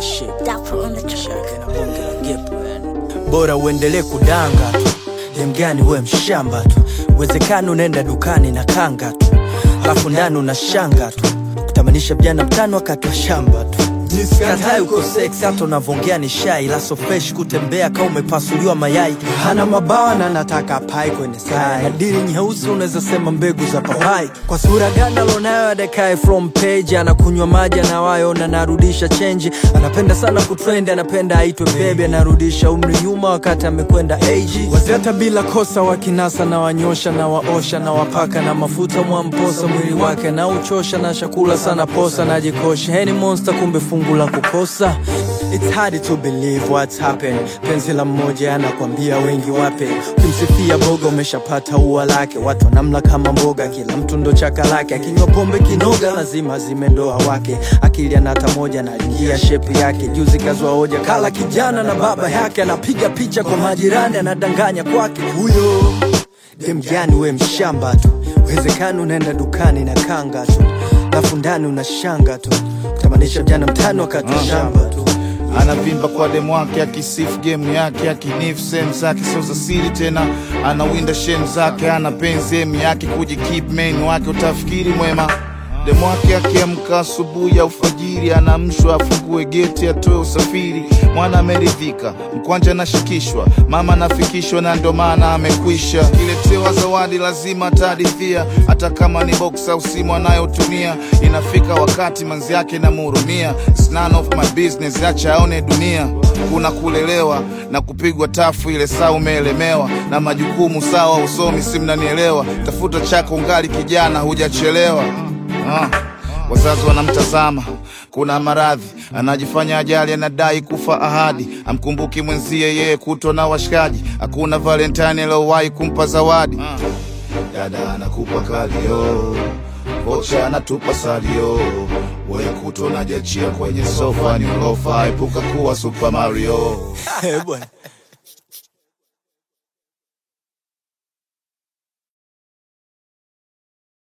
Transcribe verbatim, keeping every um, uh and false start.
the shit. Dapper on the track. Na bonge la gepo yani. Bora uendelee kudanga tu. Dem gani we mshamba tu. Uwezekano unaenda dukani na kanga tu. Alafu ndani unashanga tu. Kutamanisha vijana mtano wakati wa shamba tu. Katai uko sex hata unavongea ni shy. Laso fresh kutembea kama umepasuliwa mayai. Hana mabawa na nataka pai kwenye sai. Nadiri nyeusi unaweza sema mbegu za papai. Kwa sura ganda lonayo adekae from page. Anakunywa maji anawayo na narudisha change. Anapenda sana kutrend, anapenda aitwe baby. Anarudisha umri nyuma wakati amekwenda age. Wazeta bila kosa wakinasa na wanyosha na waosha na wapaka na mafuta mwamposa mwili wake na uchosha na shakula sana posa na jikosha. Any monster kumbe fungu la kukosa. It's hard to believe what's happened. Penzi la mmoja anakuambia wengi wape. Ukimsifia boga umeshapata ua lake. Watu wanamla kama mboga, kila mtu ndo chaka lake. Akinywa pombe kinoga lazima zimendoa wake. Akili anata moja na ingia shape yake. Juzi kazwa hoja kala kijana na baba yake. Anapiga picha kwa majirani anadanganya kwake. Huyo dem gani we mshamba tu. Uwezekano unaenda dukani na kanga tu. Lafu ndani unashanga tu. Kutamanisha vijana mtano wakati wa shamba tu. Anavimba kwa demu wake akisifu game yake, akinifu sehemu zake sio za siri tena. Anawinda shem zake, ana penzi emu yake kujikeep main wake utafikiri mwema. Demu wake akiamka asubuhi ya ufajiri, anamshwa afungue geti atoe usafiri. Mwana ameridhika, mkwanja nashikishwa, mama nafikishwa na ndo maana amekwisha. Kiletewa zawadi lazima atadithia, hata kama ni box au simu anayotumia. Inafika wakati manzi yake namhurumia. It's none of my business, acha aone dunia. Kuna kulelewa na kupigwa tafu ile saa umeelemewa. Na majukumu sawa usomi si mnanielewa. Tafuta chako ngali kijana hujachelewa. Ah, wazazi wanamtazama, kuna maradhi, anajifanya ajali, anadai kufa ahadi. Amkumbuki mwenzie yeye kuto na washikaji. Hakuna Valentine alowahi kumpa zawadi. Dada anakupa kalio, vocha anatupa salio. Wewe kuto najachia kwenye sofa ni ulofa. Epuka kuwa Super Mario. Eh bwana.